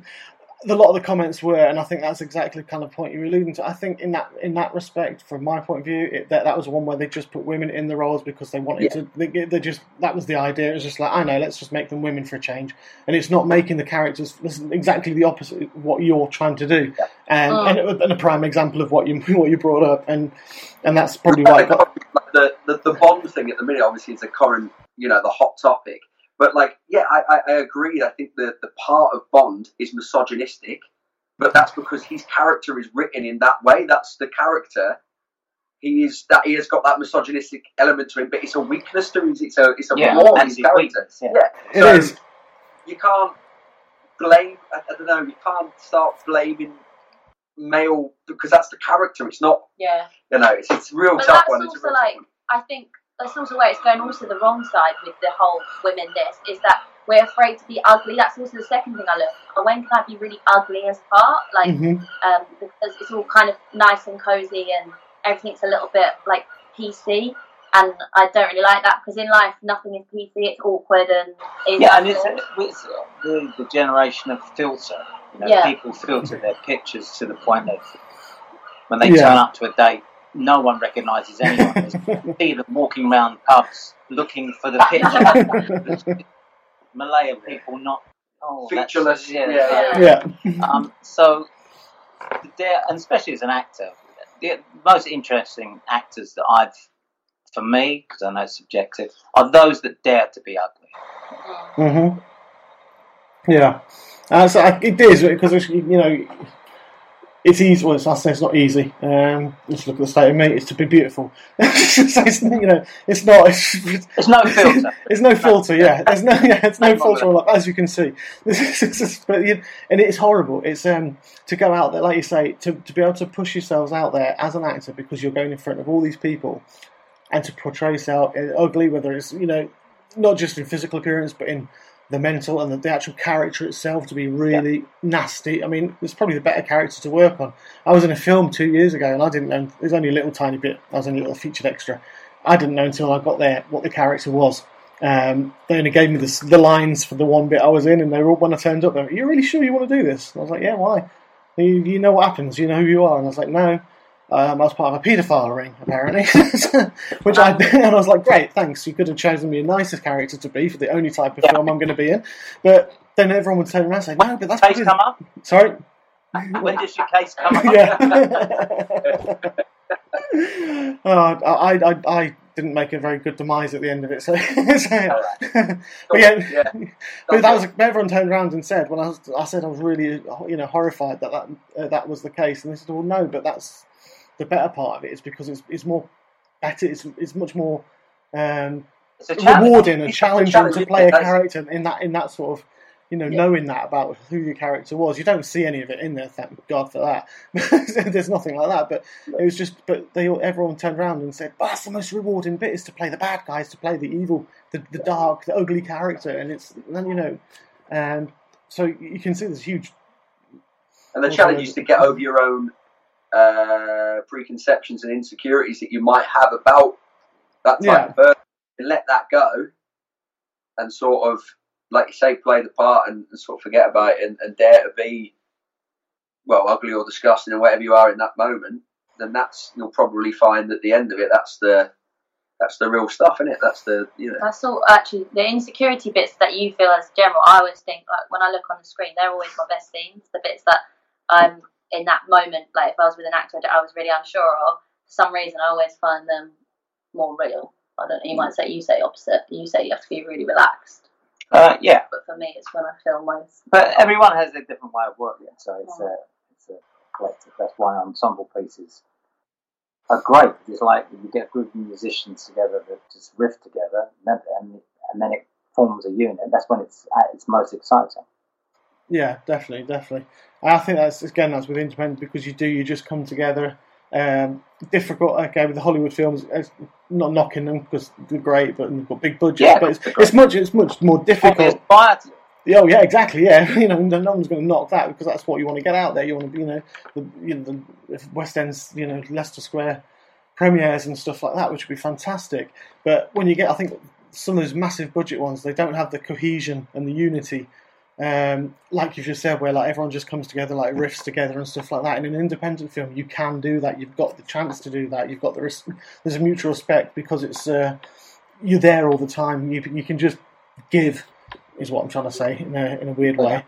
a lot of the comments were, and I think that's exactly the kind of point you're alluding to. I think in that in that respect, from my point of view, it, that that was one where they just put women in the roles because they wanted Yeah. to. They, they just that was the idea. It was just like, I know, let's just make them women for a change, and it's not making the characters. This is exactly the opposite of what you're trying to do, Yeah. um, Oh. and, and a prime example of what you what you brought up, and and that's probably why. It got, the, the the Bond thing at the minute, obviously, is a current, you know, the hot topic. But like, yeah, I, I, I agree. I think the the part of Bond is misogynistic. But that's because his character is written in that way. That's the character. He is that he has got that misogynistic element to him, but it's a weakness to him. It's a it's a Yeah, flaw in his character. anti-weakness, yeah. It So is. you can't blame. I, I don't know. You can't start blaming male because that's the character. It's not. Yeah. You know, it's it's a real But tough that's one. It's a also real like, tough one. I think that's also where it's going also the wrong side with the whole women this, is that we're afraid to be ugly. That's also the second thing I look at. When can I be really ugly as part? Like, Mhm. um, because it's all kind of nice and cozy and everything's a little bit like P C. And I don't really like that because in life nothing is P C. It's awkward and it's Yeah, and it's, it's the, the generation of filter. You know, Yeah. people filter their pictures to the point of when they Yeah. turn up to a date, no one recognises anyone. You see them walking around pubs looking for the picture. Malaya people not oh, that's- Featureless, Yeah, yeah, yeah. Yeah. Um, so, there, and especially as an actor, the most interesting actors that I've, for me, because I know it's subjective, are those that dare to be ugly. hmm Yeah, uh, so I, it is because it's, you know it's easy. Well, it's, I say it's not easy. Um, let's look at the state of me. It's to be beautiful. So it's, you know, it's not. It's, There's no filter. There's no filter. Yeah, there's no. Yeah, there's no No problem. filter. Like, as you can see, this is just, but, you- and it's horrible. It's um to go out there, like you say, to to be able to push yourselves out there as an actor because you're going in front of all these people, and to portray yourself ugly, whether it's you know not just in physical appearance, but in the mental and the, the actual character itself to be really yeah. nasty. I mean, it's probably the better character to work on. I was in a film two years ago and I didn't know, it was only a little tiny bit, I was only a little featured extra. I didn't know until I got there what the character was. Um, they only gave me this, the lines for the one bit I was in, and they were all, when I turned up, they were, "Are you really sure you want to do this?" And I was like, "Yeah, why? You, you know what happens, you know who you are." And I was like, "No. Um, I was part of a paedophile ring, apparently." Which I and I was like, "Great, thanks. You could have chosen me a nicer character to be for the only type of yeah. film I'm going to be in." But then everyone would turn around and say, "No, but that's case because..." come up. Sorry. When does your case come up? Yeah. oh, I, I, I didn't make a very good demise at the end of it. So, so but yeah, yeah. but that was everyone turned around and said when I was, I said I was really, you know, horrified that that, uh, that was the case, and they said, "Well, no, but that's the better part of it. Is because it's it's more better. It's it's much more um, it's a challenge. rewarding and It's challenging challenge, to play a that's- character in that in that sort of." You know, yeah. knowing that about who your character was, you don't see any of it in there. Thank God for that. There's nothing like that. But it was just, but they all, everyone turned around and said, "But that's the most rewarding bit: is to play the bad guys, to play the evil, the, the dark, the ugly character." And it's, you know, and so you can see there's huge. And the challenge is to get over your own uh, preconceptions and insecurities that you might have about that type Yeah. of person, and let that go, and sort of, like you say, play the part and, and sort of forget about it and, and dare to be, well, ugly or disgusting or whatever you are in that moment. Then that's, you'll probably find at the end of it, that's the that's the real stuff, isn't it? That's the, you know. That's all, actually, the insecurity bits that you feel as general, I always think, like, when I look on the screen, they're always my best scenes. The bits that I'm in that moment, like if I was with an actor I was really unsure of, for some reason I always find them more real. I don't know, you might say, you say opposite. You say you have to be really relaxed. Uh, yeah, But for me, it's when I feel most. but everyone has a different way of working, so it's Yeah. a it's a collective. That's why ensemble pieces are great. It's like you get a group of musicians together that just riff together, and and, and then it forms a unit. That's when it's at its most exciting. Yeah, definitely, definitely. And I think that's again that's with independent because you do you just come together Um, difficult, okay, with the Hollywood films, it's not knocking them because they're great, but they've got big budgets. Yeah, but it's, it's much, it's much more difficult. Oh yeah, exactly. Yeah, you know, no one's going to knock that because that's what you want to get out there. You want to be, you know, the, you know, the West End's, you know, Leicester Square premieres and stuff like that, which would be fantastic. But when you get, I think some of those massive budget ones, they don't have the cohesion and the unity, um, like you just said, where like everyone just comes together, like riffs together and stuff like that. In an independent film, you can do that. You've got the chance to do that. You've got the res- there's a mutual respect because it's uh, you're there all the time. You you can just give. Is what I'm trying to say in a in a weird way.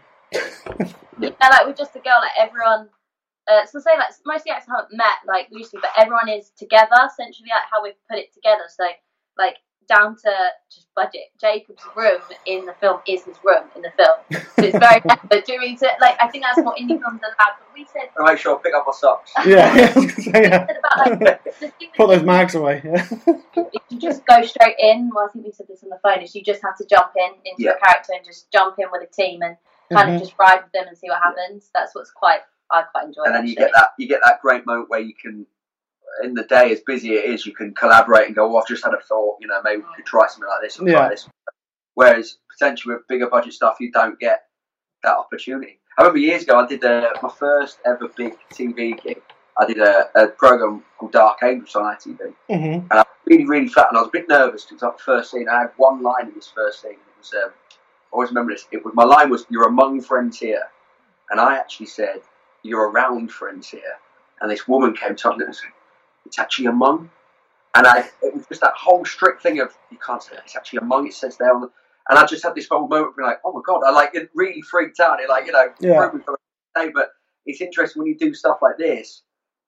Yeah, like with just a girl, like everyone. Uh, so say like most of the actors haven't met like loosely, but everyone is together essentially. Like how we've put it together. So like down to just budget. Jacob's room in the film is his room in the film. So it's very but doing to like I think that's what indie films are allowed. But we said I'll make sure I pick up my socks. Yeah, yeah. I was gonna say, yeah. About, like, the thing Put those mags away. Yeah. if you just go straight in, well, I think we said this on the phone, is you just have to jump in into Yeah. a character and just jump in with a team and kind Mhm. of just ride with them and see what happens. That's what's quite I quite enjoy. And then you actually. get that you get that great moment where you can, in the day as busy it is, you can collaborate and go, "Oh, I've just had a thought. You know, maybe we could try something like this or Yeah. try this." Whereas potentially with bigger budget stuff, you don't get that opportunity. I remember years ago, I did uh, my first ever big T V gig. I did a, a program called Dark Angels on I T V, Mm-hmm. and I was really, really flat, and I was a bit nervous because it was the first scene. I had one line in this first scene. It was, um, I always remember this. It was my line was, "You're among friends here," and I actually said, "You're around friends here." And this woman came to me and said, "It's actually among." And I, it was just that whole strict thing of you can't say that, it's actually among. It says there on the, and I just had this whole moment of being like, "Oh my god!" I like it really freaked out. It like you know, Yeah. broke me for the day. But it's interesting when you do stuff like this.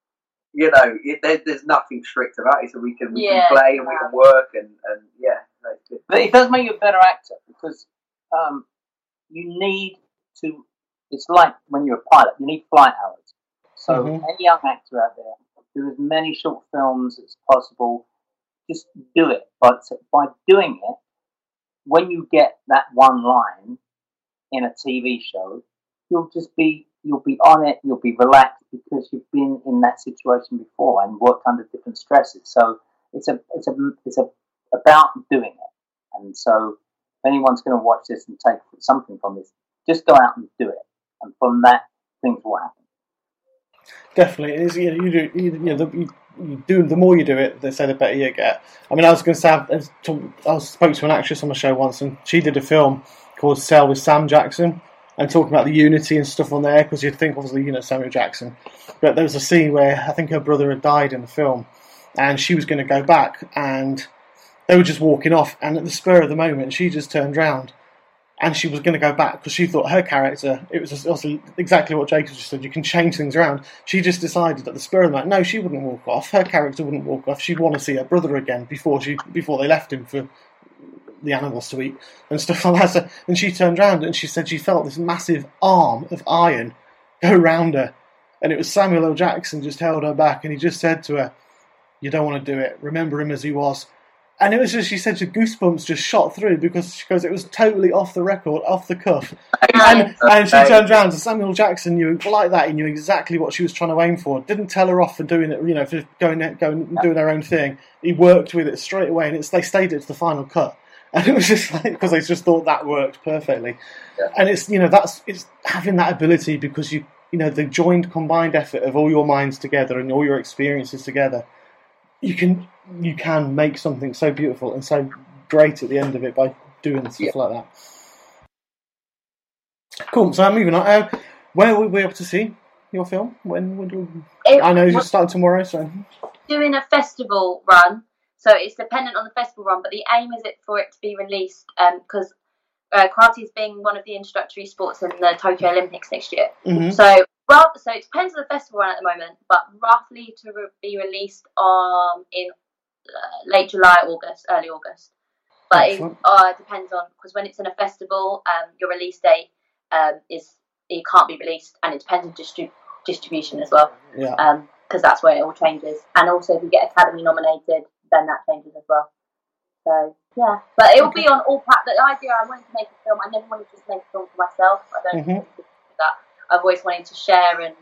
You know, it, there, there's nothing strict about it, so we can we Yeah, can play and we can work and, and yeah, that's good. But it does make you a better actor because um, you need to. It's like when you're a pilot, you need flight hours. So Mhm. any young actor out there, do as many short films as possible. Just do it. But by doing it, when you get that one line in a T V show, you'll just be you'll be on it. You'll be relaxed because you've been in that situation before and worked under different stresses. So it's a it's a it's a about doing it. And so if anyone's going to watch this and take something from this, just go out and do it. And from that, things will happen. Definitely, it is. You know, you do. You, you know, the, you, you do. The more you do it, they say the better you get. I mean, I was going to say, I, was talk, I was spoke to an actress on my show once, and she did a film called "Sail with Sam Jackson," and talking about the unity and stuff on there. Because you'd think, obviously, you know, Samuel Jackson, but there was a scene where I think her brother had died in the film, and she was going to go back, and they were just walking off, and at the spur of the moment, she just turned round. And she was going to go back because she thought her character, it was also exactly what Jacob just said, you can change things around. She just decided at the spur of the moment, no, she wouldn't walk off. Her character wouldn't walk off. She'd want to see her brother again before she before they left him for the animals to eat and stuff like that. So, and she turned around and she said she felt this massive arm of iron go round her. And it was Samuel L. Jackson just held her back and he just said to her, "You don't want to do it. Remember him as he was." And it was just, she said, the goosebumps just shot through because she goes, it was totally off the record, off the cuff. And, and she turned around to Samuel Jackson, knew like that, he knew exactly what she was trying to aim for. Didn't tell her off for doing it, you know, for going, going doing their own thing. He worked with it straight away, and it's they stayed it to the final cut. And it was just like, because they just thought that worked perfectly. Yeah. And it's, you know, that's, it's having that ability because you, you know, the joined, combined effort of all your minds together and all your experiences together. You can you can make something so beautiful and so great at the end of it by doing stuff Yeah. like that. Cool. So I'm moving on. Uh, where will we be able to see your film? When would we? It- I know you're starting tomorrow, so doing a festival run, so it's dependent on the festival run, but the aim is it for it to be released because um, uh, karate is being one of the introductory sports in the Tokyo Olympics next year. Mhm. So, well, so it depends on the festival run at the moment, but roughly to re- be released um, in uh, late July, August, early August. But it Excellent. uh, depends on, because when it's in a festival, um, your release date um, is it can't be released, and it depends on distri- distribution as well. yeah. Um, because that's where it all changes. And also, if you get Academy nominated, then that changes as well. So, yeah. But it will be on all platforms. The idea, I wanted to make a film, I never wanted to just make a film for myself. I don't Mhm. want to do that. I've always wanted to share and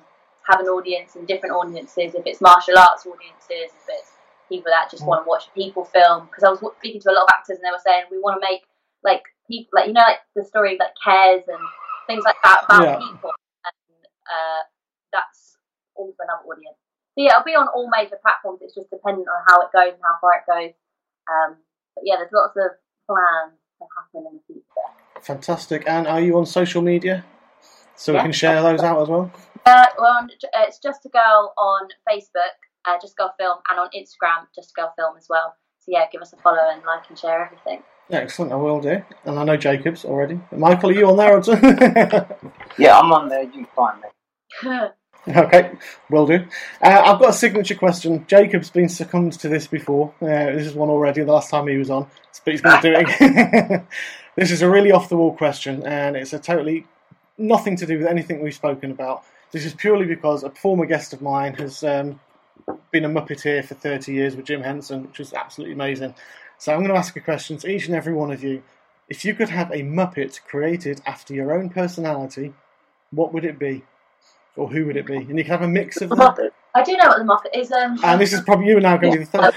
have an audience and different audiences. If it's martial arts audiences, if it's people that just want to watch people film. Because I was speaking to a lot of actors and they were saying we want to make like people, like you know, like the story of like Cares and things like that about Yeah. people, and uh, that's all for another audience. So yeah, it'll be on all major platforms. It's just dependent on how it goes and how far it goes. Um, but yeah, there's lots of plans to happen in the future. Fantastic. And are you on social media? So we Yeah. can share those out as well? Uh, well, on- it's Just a Girl on Facebook, uh, Just a Girl Film, and on Instagram, Just a Girl Film as well. So yeah, give us a follow and like and share everything. Excellent, I will do. And I know Jacob's already. Michael, are you on there? Yeah, I'm on there. You can find me. Okay, will do. Uh, I've got a signature question. Jacob's been succumbed to this before. Uh, this is one already, the last time he was on. But he's going to do it again. This is a really off-the-wall question, and it's a totally nothing to do with anything we've spoken about. This is purely because a former guest of mine has um, been a Muppeteer for thirty years with Jim Henson, which was absolutely amazing. So I'm going to ask a question to each and every one of you. If you could have a Muppet created after your own personality, what would it be? Or who would it be? And you can have a mix of them. I do know what the Muppet is. Um, And this is probably you now going to be the third.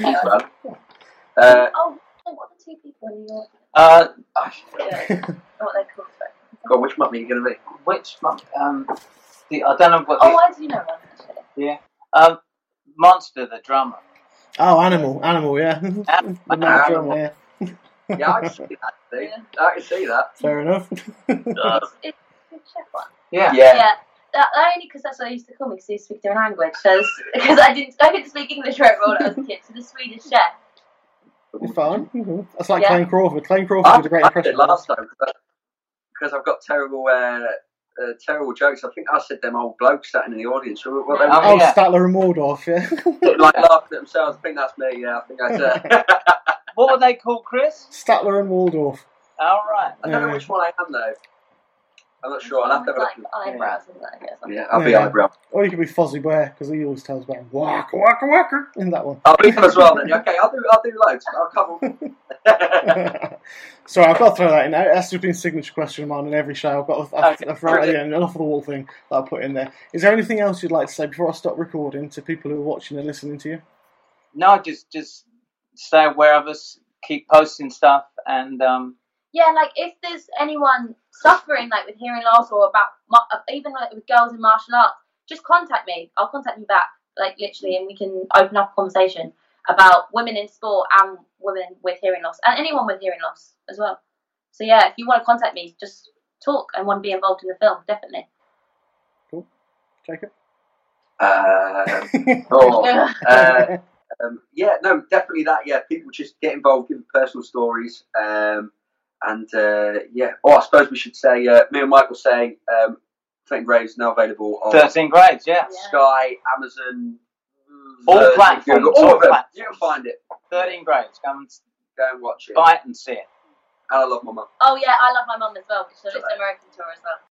Uh, oh, what are the two people in New York? Uh, Yeah, what they're called. sorry. God, which Muppet are you going to be? which month? Um, the, I don't know what. Oh, The, I do know one actually. yeah. Um, Monster, the drummer. Oh, Animal. Animal, yeah. The mad Animal. drummer, yeah. Yeah, I can see that. See? I can see that. Fair enough. It's, it's the chef one. Yeah. Yeah. Yeah, that, only because that's what I used to call me, because I used to speak different language. Because I didn't, I didn't speak English very well when I was a kid. So the Swedish chef. It's fine. Mhm. That's like Yeah. Clayne Crawford. Clayne Crawford I did a great I impression. did last time because, because I've got terrible, uh, uh, terrible jokes. I think I said them old blokes sat in the audience. What, what they Oh, Oh, yeah. Statler and Waldorf, yeah. were like laughing at themselves. I think that's me. Yeah, I think I said. What were they called, Chris? Statler and Waldorf. All right. I don't know Yeah. which one I am though. I'm not sure. I'll have to have a like look. eyebrows and that, I guess. Yeah, I'll be Yeah. eyebrow. Or you could be Fozzie Bear, because he always tells about waka waka waka in that one. I'll be him as well then. Okay, I'll do. I'll do loads. I'll cover. Sorry, I've got to throw that in there. That's just been a signature question of mine in every show. I've got I've, Okay, I've wrote yeah, an off the wall thing that I'll put in there. Is there anything else you'd like to say before I stop recording to people who are watching and listening to you? No, just just stay aware of us. Keep posting stuff, and um, Yeah, like if there's anyone suffering like with hearing loss or about mu- even like with girls in martial arts, just contact me. I'll contact you back, like literally, and we can open up a conversation about women in sport and women with hearing loss and anyone with hearing loss as well. So yeah, if you want to contact me, just talk and want to be involved in the film, definitely. Cool. Jacob? Uh, oh, uh, um, yeah, no, definitely that. Yeah, people just get involved, give personal stories, um, and uh, yeah. Oh, I suppose we should say, uh, me and Michael saying, um, thirteen Grades now available on thirteen grades, yeah. Yeah. Sky, Amazon, All Virgin, platforms, Google, all all of them. platforms. You can find it. thirteen grades. Come and Go and watch it. buy it and see it. And I love my mum. Oh yeah, I love my mum as well, which is an American tour as well.